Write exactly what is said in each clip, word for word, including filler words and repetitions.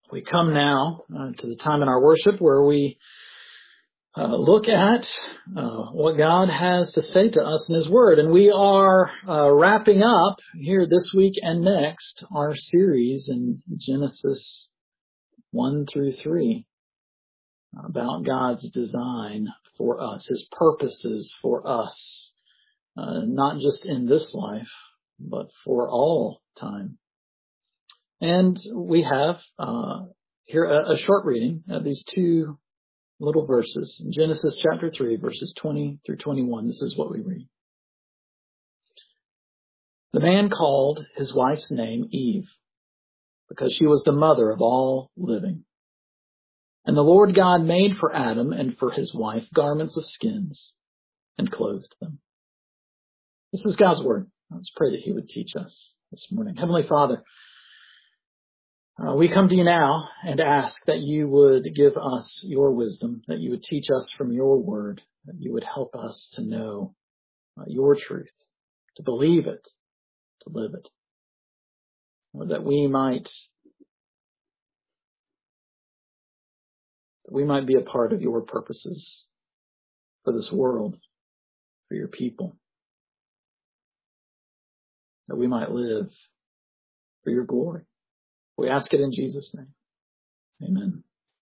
We come now uh, to the time in our worship where we uh, look at uh, what God has to say to us in His Word. And we are uh, wrapping up here this week and next our series in Genesis one through three about God's design for us, His purposes for us, uh, not just in this life, but for all time. And we have uh, here a, a short reading of these two little verses. In Genesis chapter three, verses twenty through twenty-one, this is what we read. The man called his wife's name Eve, because she was the mother of all living. And the Lord God made for Adam and for his wife garments of skins and clothed them. This is God's word. Let's pray that He would teach us this morning. Heavenly Father, Uh, we come to you now and ask that you would give us your wisdom, that you would teach us from your word, that you would help us to know uh, your truth, to believe it, to live it, or that we might that we might be a part of your purposes for this world, for your people, that we might live for your glory. We ask it in Jesus' name. Amen.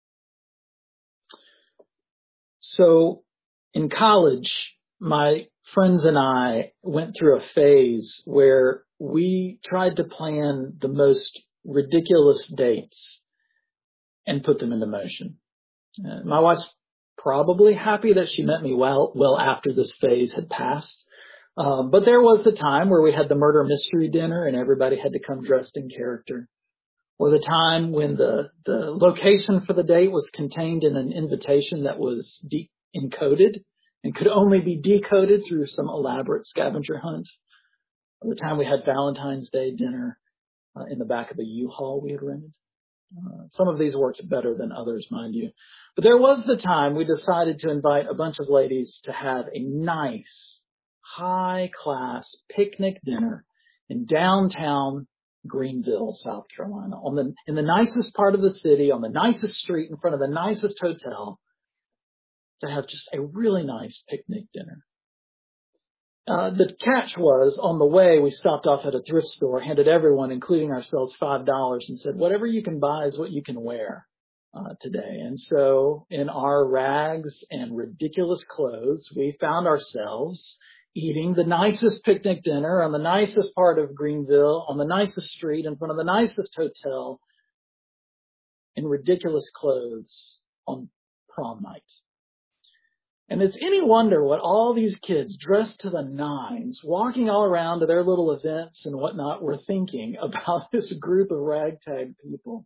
So in college, my friends and I went through a phase where we tried to plan the most ridiculous dates and put them into motion. Uh, my wife's probably happy that she met me well, well after this phase had passed. Um, but there was the time where we had the murder mystery dinner and everybody had to come dressed in character. Or the time when the, the location for the date was contained in an invitation that was de- encoded and could only be decoded through some elaborate scavenger hunt. Or the time we had Valentine's Day dinner uh, in the back of a U-Haul we had rented. Uh, some of these worked better than others, mind you. But there was the time we decided to invite a bunch of ladies to have a nice, high-class picnic dinner in downtown Greenville, South Carolina, on the in the nicest part of the city, on the nicest street, in front of the nicest hotel, to have just a really nice picnic dinner. Uh, the catch was, on the way, we stopped off at a thrift store, handed everyone, including ourselves, five dollars, and said, whatever you can buy is what you can wear uh, today. And so, in our rags and ridiculous clothes, we found ourselves eating the nicest picnic dinner on the nicest part of Greenville, on the nicest street, in front of the nicest hotel, in ridiculous clothes on prom night. And it's any wonder what all these kids dressed to the nines, walking all around to their little events and whatnot, were thinking about this group of ragtag people.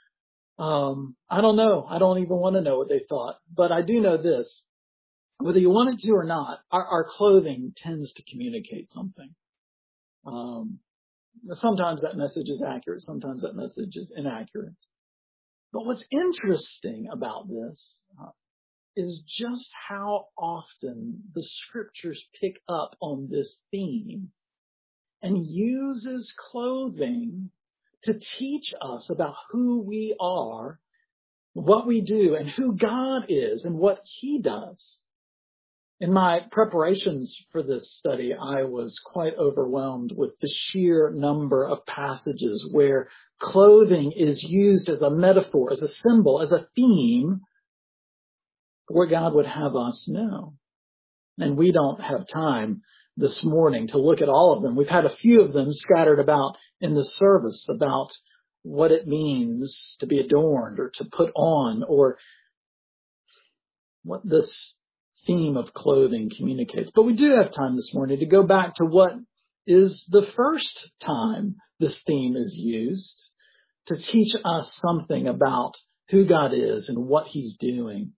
Um, I don't know. I don't even want to know what they thought. But I do know this. Whether you want it to or not, our, our clothing tends to communicate something. Um, sometimes that message is accurate. Sometimes that message is inaccurate. But what's interesting about this uh, is just how often the scriptures pick up on this theme and uses clothing to teach us about who we are, what we do, and who God is and what He does. In my preparations for this study, I was quite overwhelmed with the sheer number of passages where clothing is used as a metaphor, as a symbol, as a theme for what God would have us know. And we don't have time this morning to look at all of them. We've had a few of them scattered about in the service about what it means to be adorned or to put on, or what this theme of clothing communicates. But we do have time this morning to go back to what is the first time this theme is used to teach us something about who God is and what He's doing.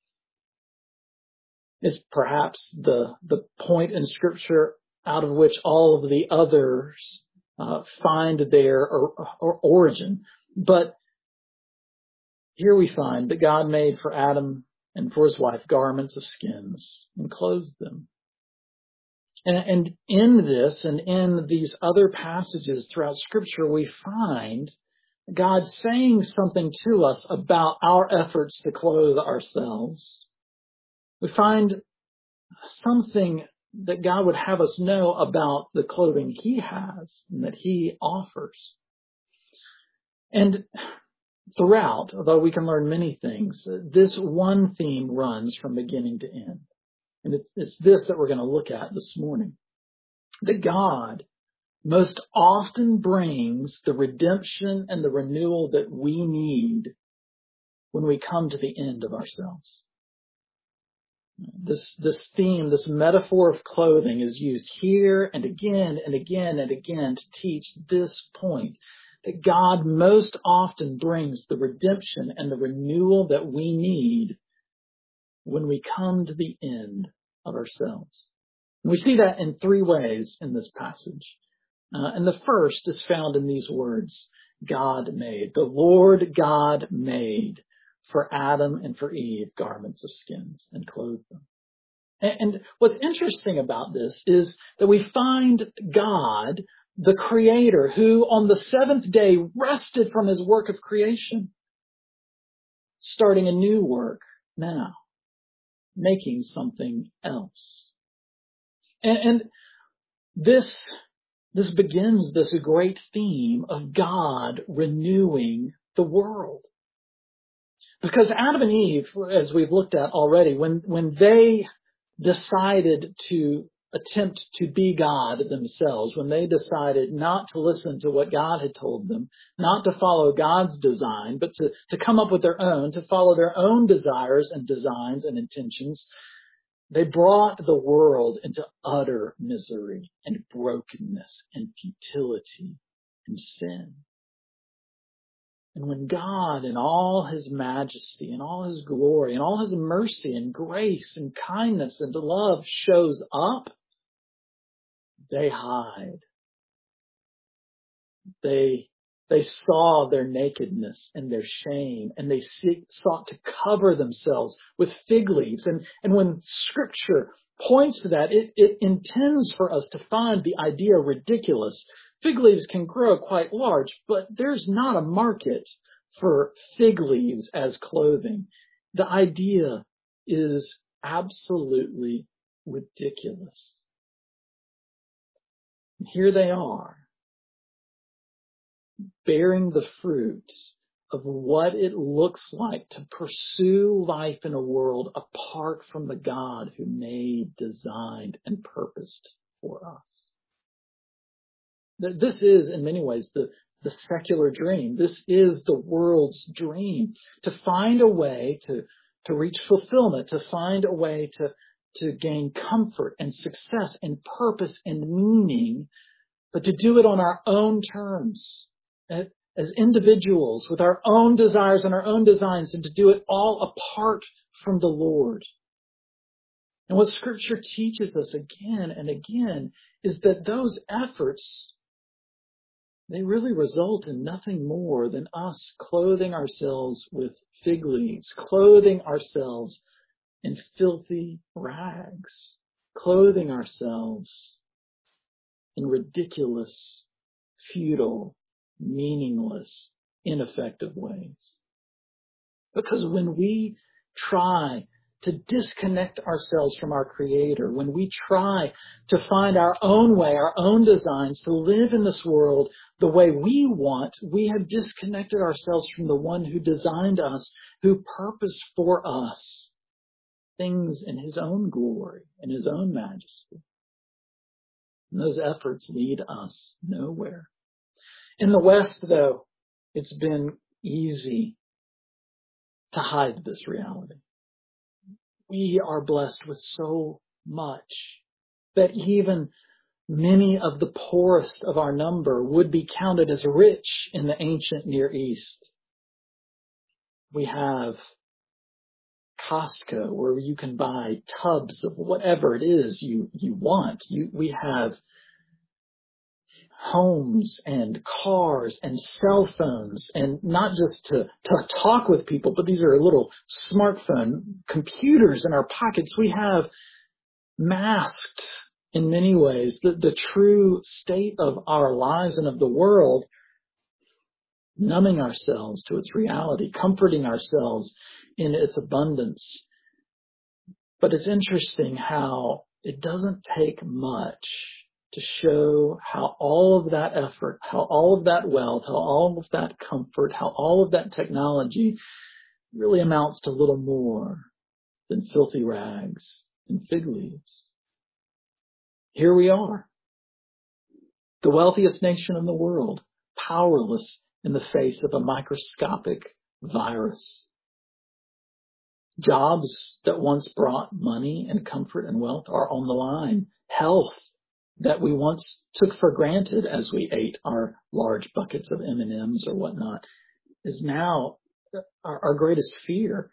It's perhaps the, the point in Scripture out of which all of the others uh, find their or, or origin. But here we find that God made for Adam and for his wife garments of skins and clothed them. And, and in this and in these other passages throughout Scripture, we find God saying something to us about our efforts to clothe ourselves. We find something that God would have us know about the clothing He has and that He offers. And throughout, although we can learn many things, this one theme runs from beginning to end. And it's, it's this that we're going to look at this morning. That God most often brings the redemption and the renewal that we need when we come to the end of ourselves. This, this theme, this metaphor of clothing is used here and again and again and again to teach this point, that God most often brings the redemption and the renewal that we need when we come to the end of ourselves. And we see that in three ways in this passage. Uh, and the first is found in these words, God made. The Lord God made for Adam and for Eve garments of skins and clothed them. And, and what's interesting about this is that we find God, the Creator, who on the seventh day rested from His work of creation, starting a new work now, making something else. And, and this This begins this great theme of God renewing the world. Because Adam and Eve, as we've looked at already, when, when they decided to attempt to be God themselves, when they decided not to listen to what God had told them, not to follow God's design, but to, to come up with their own, to follow their own desires and designs and intentions, they brought the world into utter misery and brokenness and futility and sin. And when God in all His majesty and all His glory and all His mercy and grace and kindness and love shows up, they hide. They They saw their nakedness and their shame, and they seek, sought to cover themselves with fig leaves. And, and when Scripture points to that, it, it intends for us to find the idea ridiculous. Fig leaves can grow quite large, but there's not a market for fig leaves as clothing. The idea is absolutely ridiculous. And here they are, bearing the fruits of what it looks like to pursue life in a world apart from the God who made, designed, and purposed for us. This is, in many ways, the, the secular dream. This is the world's dream, to find a way to, to reach fulfillment, to find a way to, to gain comfort and success and purpose and meaning, but to do it on our own terms. As individuals with our own desires and our own designs, and to do it all apart from the Lord. And what Scripture teaches us again and again is that those efforts, they really result in nothing more than us clothing ourselves with fig leaves, clothing ourselves in filthy rags, clothing ourselves in ridiculous, futile, meaningless, ineffective ways. Because when we try to disconnect ourselves from our Creator, when we try to find our own way, our own designs, to live in this world the way we want, we have disconnected ourselves from the one who designed us, who purposed for us things in His own glory, in His own majesty. And those efforts lead us nowhere. In the West, though, it's been easy to hide this reality. We are blessed with so much that even many of the poorest of our number would be counted as rich in the ancient Near East. We have Costco, where you can buy tubs of whatever it is you, you want. You, we have homes and cars and cell phones, and not just to, to talk with people, but these are little smartphone computers in our pockets. We have masked, in many ways, the, the true state of our lives and of the world numbing ourselves to its reality, comforting ourselves in its abundance. But it's interesting how it doesn't take much to show how all of that effort, how all of that wealth, how all of that comfort, how all of that technology really amounts to little more than filthy rags and fig leaves. Here we are, the wealthiest nation in the world, powerless in the face of a microscopic virus. Jobs that once brought money and comfort and wealth are on the line. Health that we once took for granted as we ate our large buckets of M and M's or whatnot is now our, our greatest fear.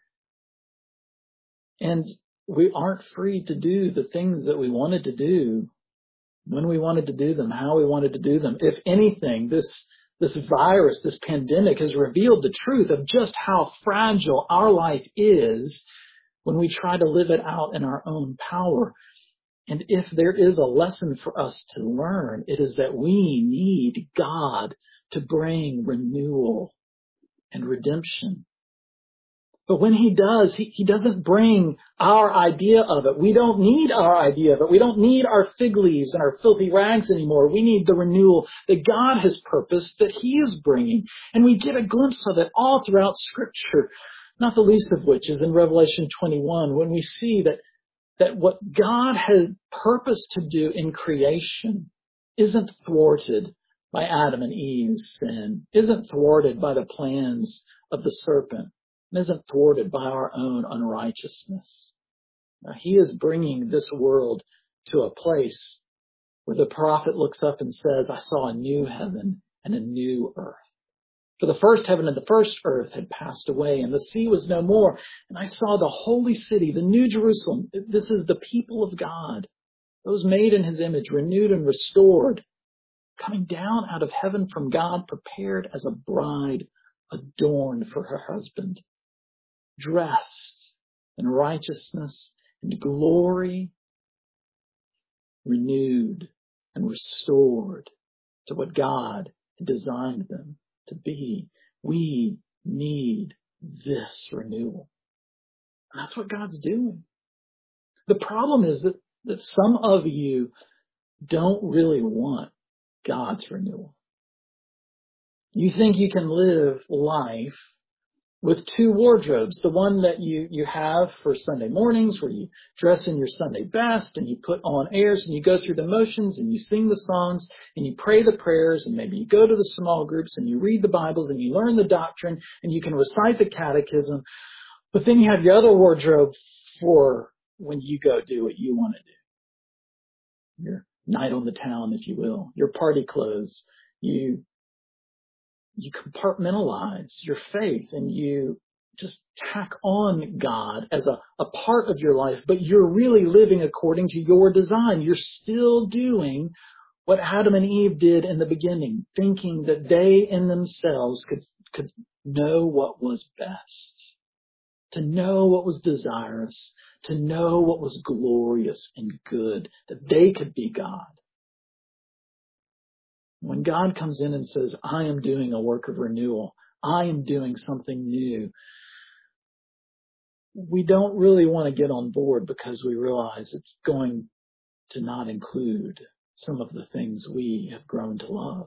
And we aren't free to do the things that we wanted to do when we wanted to do them, how we wanted to do them. If anything, this this virus, this pandemic has revealed the truth of just how fragile our life is when we try to live it out in our own power. And if there is a lesson for us to learn, it is that we need God to bring renewal and redemption. But when he does, he, he doesn't bring our idea of it. We don't need our idea of it. We don't need our fig leaves and our filthy rags anymore. We need the renewal that God has purposed that he is bringing. And we get a glimpse of it all throughout Scripture, not the least of which is in Revelation twenty-one, when we see that, that what God has purposed to do in creation isn't thwarted by Adam and Eve's sin, isn't thwarted by the plans of the serpent, isn't thwarted by our own unrighteousness. Now, he is bringing this world to a place where the prophet looks up and says, I saw a new heaven and a new earth. For the first heaven and the first earth had passed away, and the sea was no more. And I saw the holy city, the new Jerusalem. This is the people of God, those made in his image, renewed and restored, coming down out of heaven from God, prepared as a bride adorned for her husband, dressed in righteousness and glory, renewed and restored to what God had designed them to be. We need this renewal. And that's what God's doing. The problem is that, that some of you don't really want God's renewal. You think you can live life with two wardrobes, the one that you, you have for Sunday mornings where you dress in your Sunday best and you put on airs and you go through the motions and you sing the songs and you pray the prayers and maybe you go to the small groups and you read the Bibles and you learn the doctrine and you can recite the catechism. But then you have your other wardrobe for when you go do what you want to do. Your night on the town, if you will, your party clothes. You You compartmentalize your faith and you just tack on God as a, a part of your life, but you're really living according to your design. You're still doing what Adam and Eve did in the beginning, thinking that they in themselves could, could know what was best, to know what was desirous, to know what was glorious and good, that they could be God. When God comes in and says, I am doing a work of renewal, I am doing something new, we don't really want to get on board because we realize it's going to not include some of the things we have grown to love.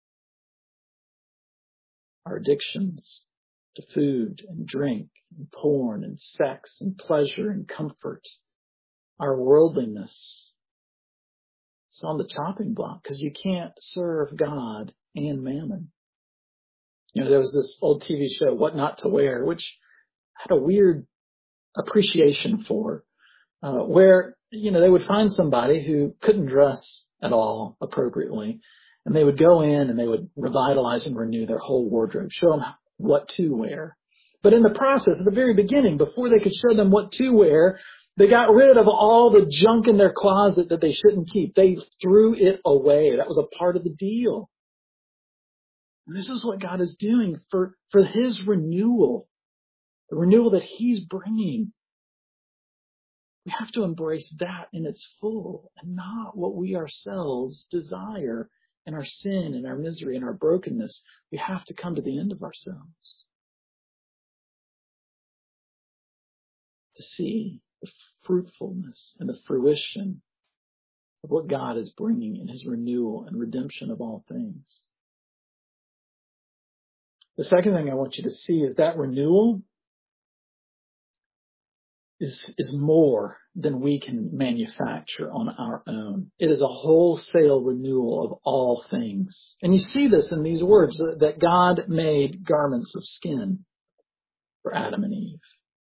Our addictions to food and drink and porn and sex and pleasure and comfort, our worldliness. It's on the chopping block because you can't serve God and mammon. You know, there was this old T V show, What Not to Wear, which I had a weird appreciation for, uh, where, you know, they would find somebody who couldn't dress at all appropriately, and they would go in and they would revitalize and renew their whole wardrobe, show them what to wear. But in the process, at the very beginning, before they could show them what to wear, they got rid of all the junk in their closet that they shouldn't keep. They threw it away. That was a part of the deal. And this is what God is doing for, for his renewal, the renewal that he's bringing. We have to embrace that in its full and not what we ourselves desire and our sin and our misery and our brokenness, we have to come to the end of ourselves to see the fruitfulness and the fruition of what God is bringing in his renewal and redemption of all things. The second thing I want you to see is that renewal is, is more than we can manufacture on our own. It is a wholesale renewal of all things. And you see this in these words, that God made garments of skin for Adam and Eve.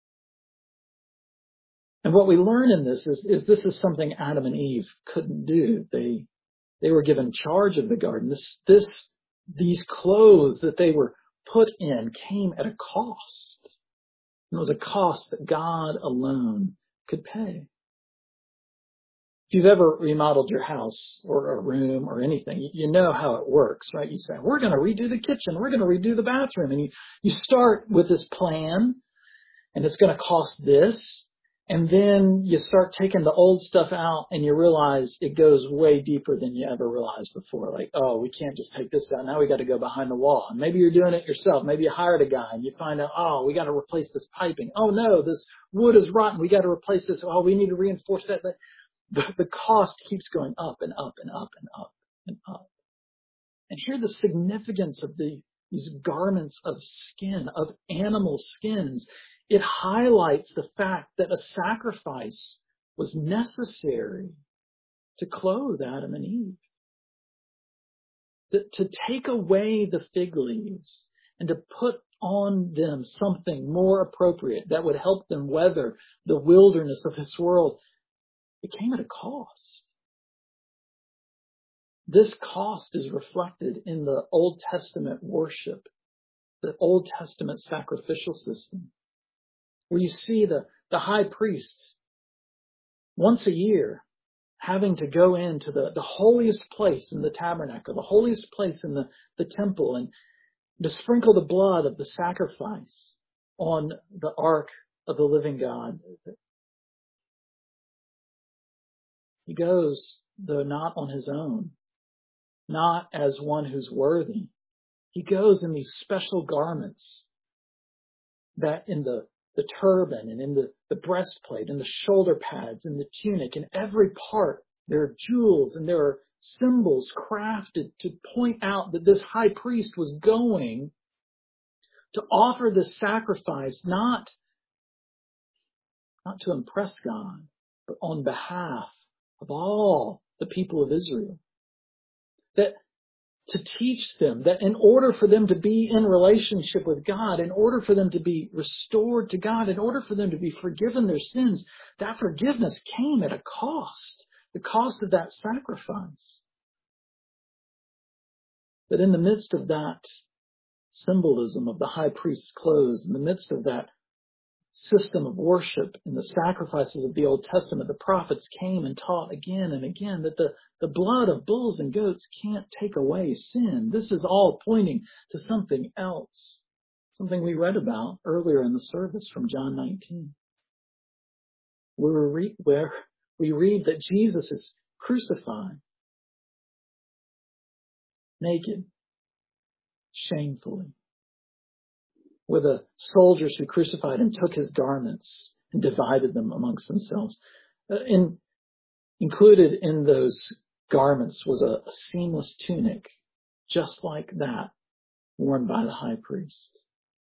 And what we learn in this is, is this is something Adam and Eve couldn't do. They, they were given charge of the garden. This, this, these clothes that they were put in came at a cost. And it was a cost that God alone could pay. If you've ever remodeled your house or a room or anything, you know how it works, right? You say, we're going to redo the kitchen. We're going to redo the bathroom. And you, you start with this plan, and it's going to cost this. And then you start taking the old stuff out and you realize it goes way deeper than you ever realized before. Like, oh, we can't just take this out. Now we got to go behind the wall. And maybe you're doing it yourself. Maybe you hired a guy and you find out, oh, we got to replace this piping. Oh no, this wood is rotten. We got to replace this. Oh, we need to reinforce that. The, the cost keeps going up and up and up and up and up. And here the significance of the, these garments of skin, of animal skins. It highlights the fact that a sacrifice was necessary to clothe Adam and Eve. To, to take away the fig leaves and to put on them something more appropriate that would help them weather the wilderness of this world, it came at a cost. This cost is reflected in the Old Testament worship, the Old Testament sacrificial system, where you see the, the high priest once a year having to go into the, the holiest place in the tabernacle, the holiest place in the, the temple, and to sprinkle the blood of the sacrifice on the ark of the living God. He goes, though not on his own, not as one who's worthy. He goes in these special garments that in the the turban and in the, the breastplate and the shoulder pads and the tunic, and every part there are jewels and there are symbols crafted to point out that this high priest was going to offer this sacrifice not, not to impress God, but on behalf of all the people of Israel. That to teach them that in order for them to be in relationship with God, in order for them to be restored to God, in order for them to be forgiven their sins, that forgiveness came at a cost, the cost of that sacrifice. But in the midst of that symbolism of the high priest's clothes, in the midst of that system of worship and the sacrifices of the Old Testament, the prophets came and taught again and again that the, the blood of bulls and goats can't take away sin. This is all pointing to something else, something we read about earlier in the service from John nineteen, where we read, where we read that Jesus is crucified, naked, shamefully, were the soldiers who crucified him took his garments and divided them amongst themselves. Uh, in, included in those garments was a, a seamless tunic, just like that, worn by the high priest.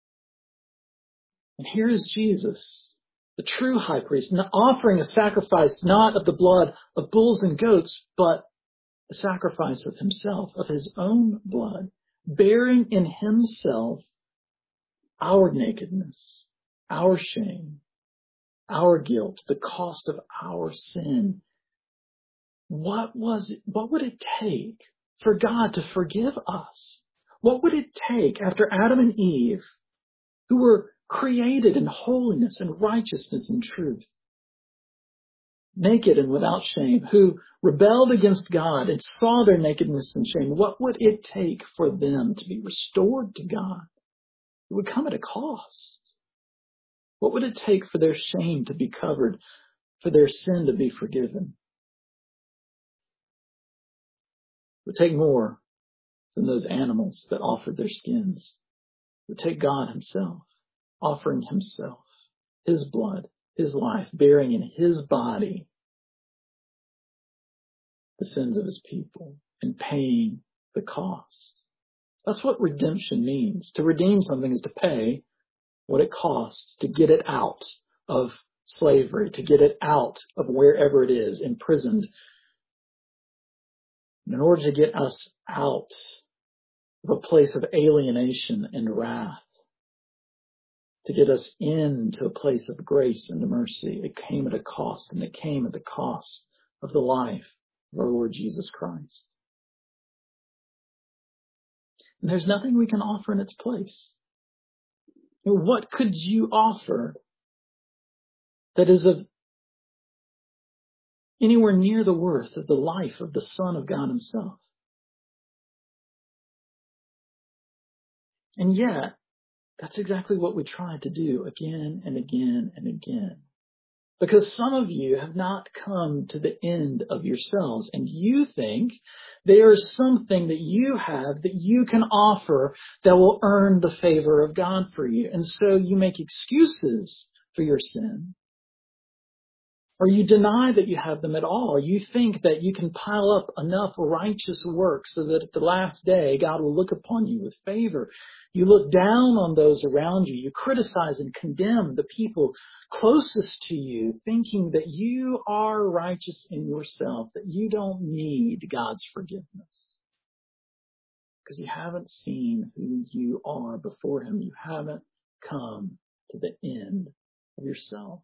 And here is Jesus, the true high priest, offering a sacrifice not of the blood of bulls and goats, but a sacrifice of himself, of his own blood, bearing in himself our nakedness, our shame, our guilt, the cost of our sin. What was it, what would it take for God to forgive us? What would it take after Adam and Eve, who were created in holiness and righteousness and truth, naked and without shame, who rebelled against God and saw their nakedness and shame, what would it take for them to be restored to God? It would come at a cost. What would it take for their shame to be covered, for their sin to be forgiven? It would take more than those animals that offered their skins. But take God himself, offering himself, his blood, his life, bearing in his body the sins of his people and paying the cost. That's what redemption means. To redeem something is to pay what it costs to get it out of slavery, to get it out of wherever it is, imprisoned. In order to get us out of a place of alienation and wrath, to get us into a place of grace and mercy, it came at a cost, and it came at the cost of the life of our Lord Jesus Christ. And there's nothing we can offer in its place. What could you offer that is of anywhere near the worth of the life of the Son of God himself? And yet, that's exactly what we try to do again and again and again. Because some of you have not come to the end of yourselves, and you think there is something that you have that you can offer that will earn the favor of God for you. And so you make excuses for your sin. Or you deny that you have them at all. You think that you can pile up enough righteous works so that at the last day God will look upon you with favor. You look down on those around you. You criticize and condemn the people closest to you, thinking that you are righteous in yourself, that you don't need God's forgiveness. Because you haven't seen who you are before him. You haven't come to the end of yourself.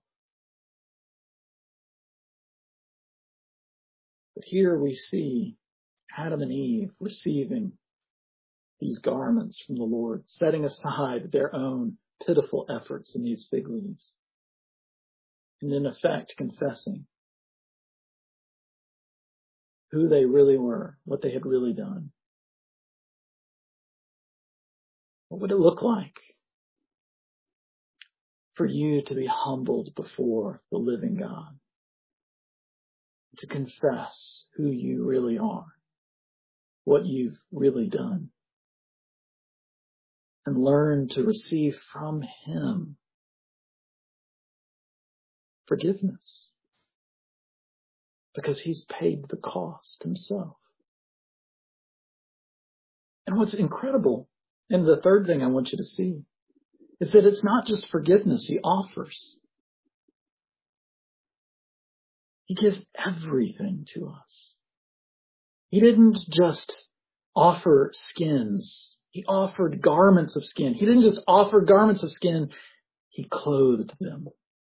But here we see Adam and Eve receiving these garments from the Lord, setting aside their own pitiful efforts in these fig leaves, and in effect confessing who they really were, what they had really done. What would it look like for you to be humbled before the living God? To confess who you really are, what you've really done, and learn to receive from him forgiveness, because he's paid the cost himself. And what's incredible, and the third thing I want you to see, is that it's not just forgiveness he offers. He gives everything to us. He didn't just offer skins. He offered garments of skin. He didn't just offer garments of skin. He clothed them.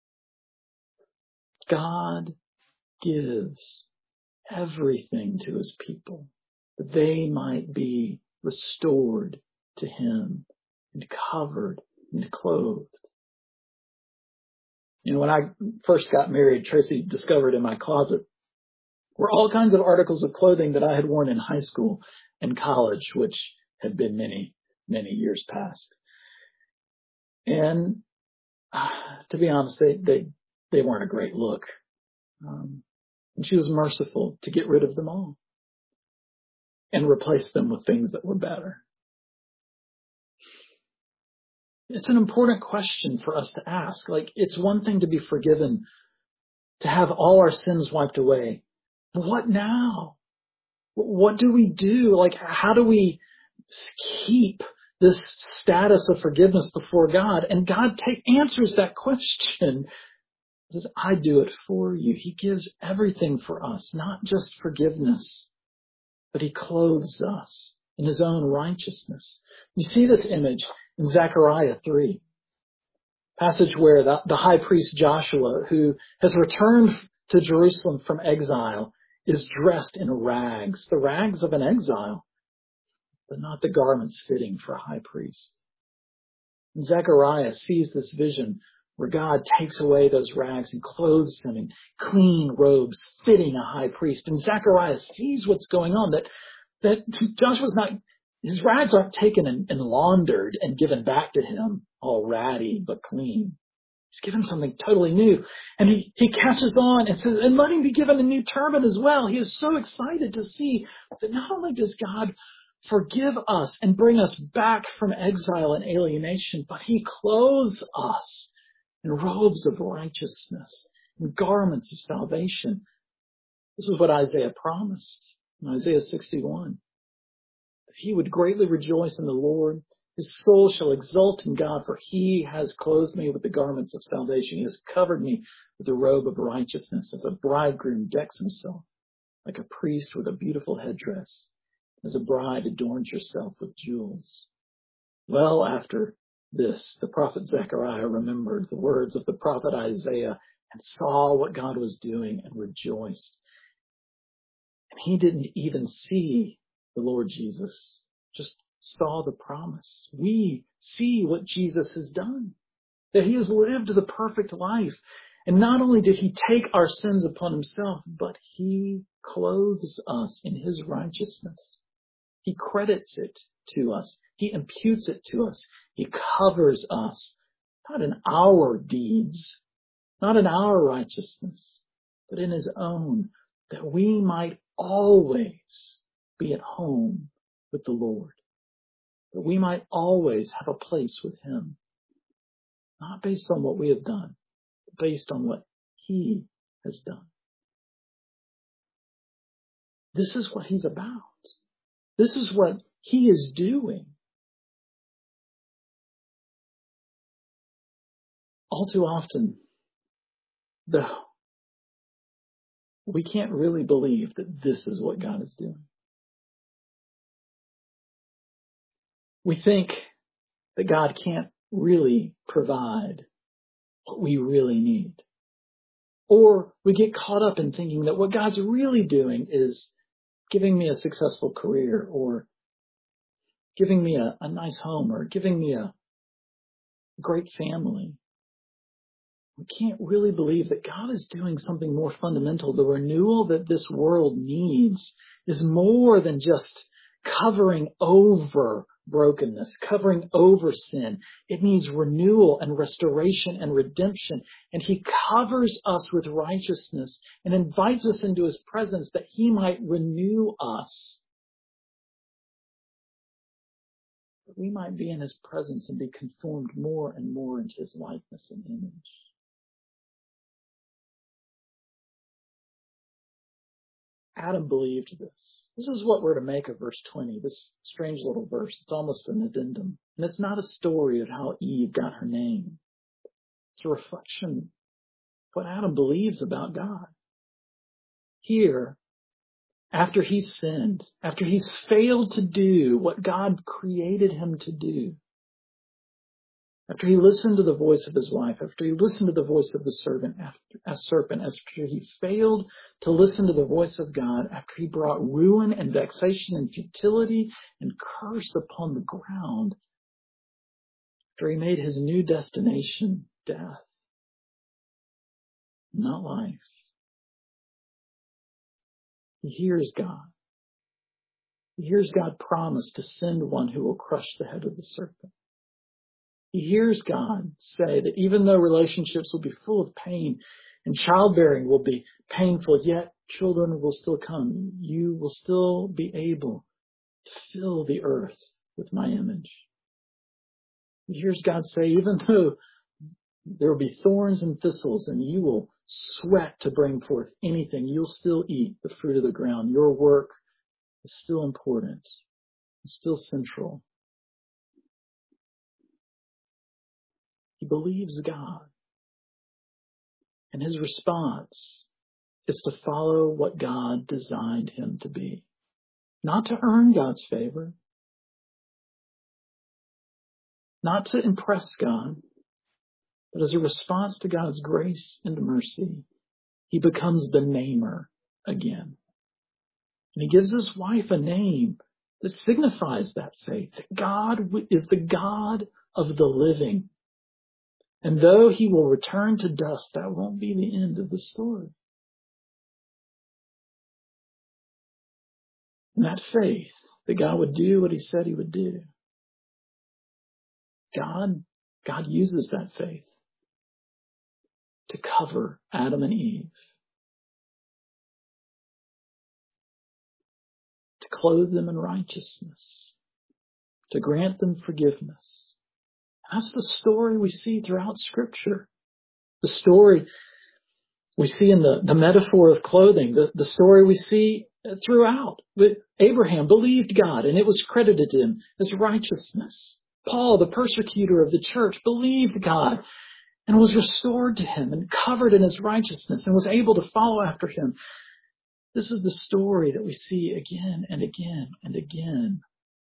God gives everything to his people that they might be restored to him and covered and clothed. You know, when I first got married, Tracy discovered in my closet were all kinds of articles of clothing that I had worn in high school and college, which had been many, many years past. And uh, to be honest, they, they, they weren't a great look. Um, and she was merciful to get rid of them all and replace them with things that were better. It's an important question for us to ask. Like, it's one thing to be forgiven, to have all our sins wiped away. But what now? What do we do? Like, how do we keep this status of forgiveness before God? And God take, answers that question. He says, I do it for you. He gives everything for us, not just forgiveness, but he clothes us in his own righteousness. You see this image in Zechariah three, passage where the, the high priest Joshua, who has returned to Jerusalem from exile, is dressed in rags, the rags of an exile, but not the garments fitting for a high priest. And Zechariah sees this vision where God takes away those rags and clothes him in clean robes fitting a high priest. And Zechariah sees what's going on, that that Joshua's not, his rags aren't taken and, and laundered and given back to him all ratty but clean. He's given something totally new. And he, he catches on and says, and let him be given a new turban as well. He is so excited to see that not only does God forgive us and bring us back from exile and alienation, but he clothes us in robes of righteousness and garments of salvation. This is what Isaiah promised in Isaiah sixty-one. That he would greatly rejoice in the Lord. His soul shall exult in God, for he has clothed me with the garments of salvation. He has covered me with the robe of righteousness, as a bridegroom decks himself, like a priest with a beautiful headdress, as a bride adorns herself with jewels. Well, after this, the prophet Zechariah remembered the words of the prophet Isaiah and saw what God was doing and rejoiced. And he didn't even see the Lord Jesus, just saw the promise. We see what Jesus has done, that he has lived the perfect life. And not only did he take our sins upon himself, but he clothes us in his righteousness. He credits it to us. He imputes it to us. He covers us, not in our deeds, not in our righteousness, but in his own, that we might always be at home with the Lord, that we might always have a place with him, not based on what we have done, but based on what he has done. This is what he's about. This is what he is doing. All too often, though, we can't really believe that this is what God is doing. We think that God can't really provide what we really need. Or we get caught up in thinking that what God's really doing is giving me a successful career, or giving me a, a nice home, or giving me a great family. We can't really believe that God is doing something more fundamental. The renewal that this world needs is more than just covering over brokenness, covering over sin. It needs renewal and restoration and redemption. And he covers us with righteousness and invites us into his presence that he might renew us, that we might be in his presence and be conformed more and more into his likeness and image. Adam believed this. This is what we're to make of verse twenty, this strange little verse. It's almost an addendum. And it's not a story of how Eve got her name. It's a reflection of what Adam believes about God. Here, after he's sinned, after he's failed to do what God created him to do, after he listened to the voice of his wife, after he listened to the voice of the servant, after, as serpent, after he failed to listen to the voice of God, after he brought ruin and vexation and futility and curse upon the ground, after he made his new destination death, not life, he hears God. He hears God promise to send one who will crush the head of the serpent. He hears God say that even though relationships will be full of pain and childbearing will be painful, yet children will still come. You will still be able to fill the earth with my image. He hears God say, even though there will be thorns and thistles and you will sweat to bring forth anything, you'll still eat the fruit of the ground. Your work is still important. It's still central. He believes God. And his response is to follow what God designed him to be. Not to earn God's favor. Not to impress God. But as a response to God's grace and mercy, he becomes the namer again. And he gives his wife a name that signifies that faith. That God is the God of the living. And though he will return to dust, that won't be the end of the story. And that faith, that God would do what he said he would do. God, God uses that faith to cover Adam and Eve, to clothe them in righteousness, to grant them forgiveness. That's the story we see throughout Scripture. The story we see in the, the metaphor of clothing, the, the story we see throughout. Abraham believed God, and it was credited to him as righteousness. Paul, the persecutor of the church, believed God and was restored to him and covered in his righteousness and was able to follow after him. This is the story that we see again and again and again.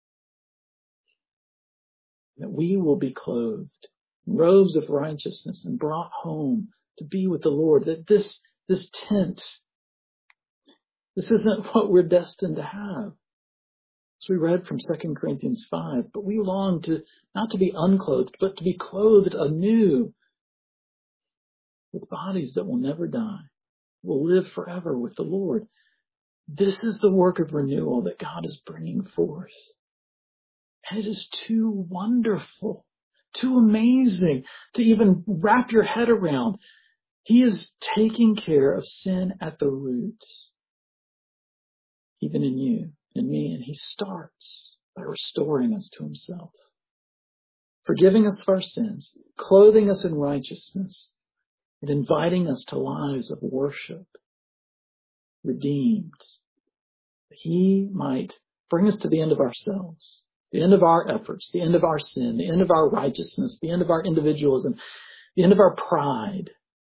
That we will be clothed in robes of righteousness and brought home to be with the Lord. That this, this tent, this isn't what we're destined to have. As we read from Second Corinthians five, but we long to not to be unclothed, but to be clothed anew with bodies that will never die, will live forever with the Lord. This is the work of renewal that God is bringing forth. And it is too wonderful, too amazing to even wrap your head around. He is taking care of sin at the roots, even in you and me. And he starts by restoring us to himself, forgiving us of our sins, clothing us in righteousness, and inviting us to lives of worship, redeemed, that he might bring us to the end of ourselves, the end of our efforts, the end of our sin, the end of our righteousness, the end of our individualism, the end of our pride,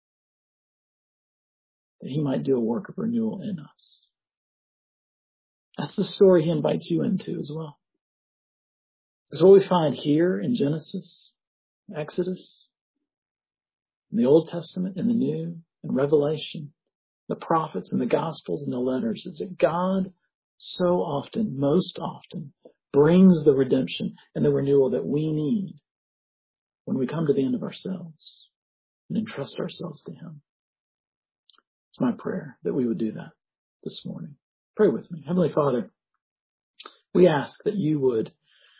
that he might do a work of renewal in us. That's the story he invites you into as well. It's what we find here in Genesis, Exodus, in the Old Testament, in the New, in Revelation, the prophets and the Gospels and the letters, is that God so often, most often, brings the redemption and the renewal that we need when we come to the end of ourselves and entrust ourselves to him. It's my prayer that we would do that this morning. Pray with me. Heavenly Father, we ask that you would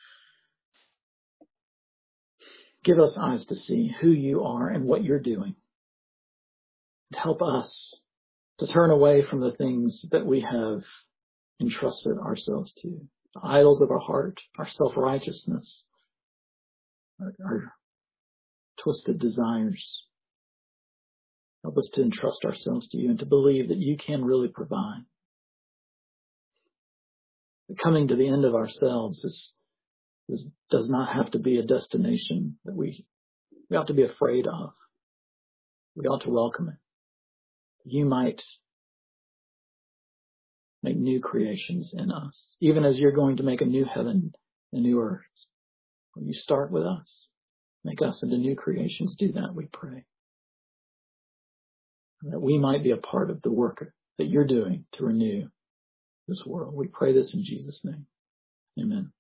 give us eyes to see who you are and what you're doing. And help us to turn away from the things that we have entrusted ourselves to, the idols of our heart, our self-righteousness, our, our twisted desires. Help us to entrust ourselves to you and to believe that you can really provide. That coming to the end of ourselves is, is, does not have to be a destination that we, we ought to be afraid of. We ought to welcome it. You might make new creations in us, even as you're going to make a new heaven and a new earth. Will you start with us? Make us into new creations. Do that, we pray. That we might be a part of the work that you're doing to renew this world. We pray this in Jesus' name. Amen.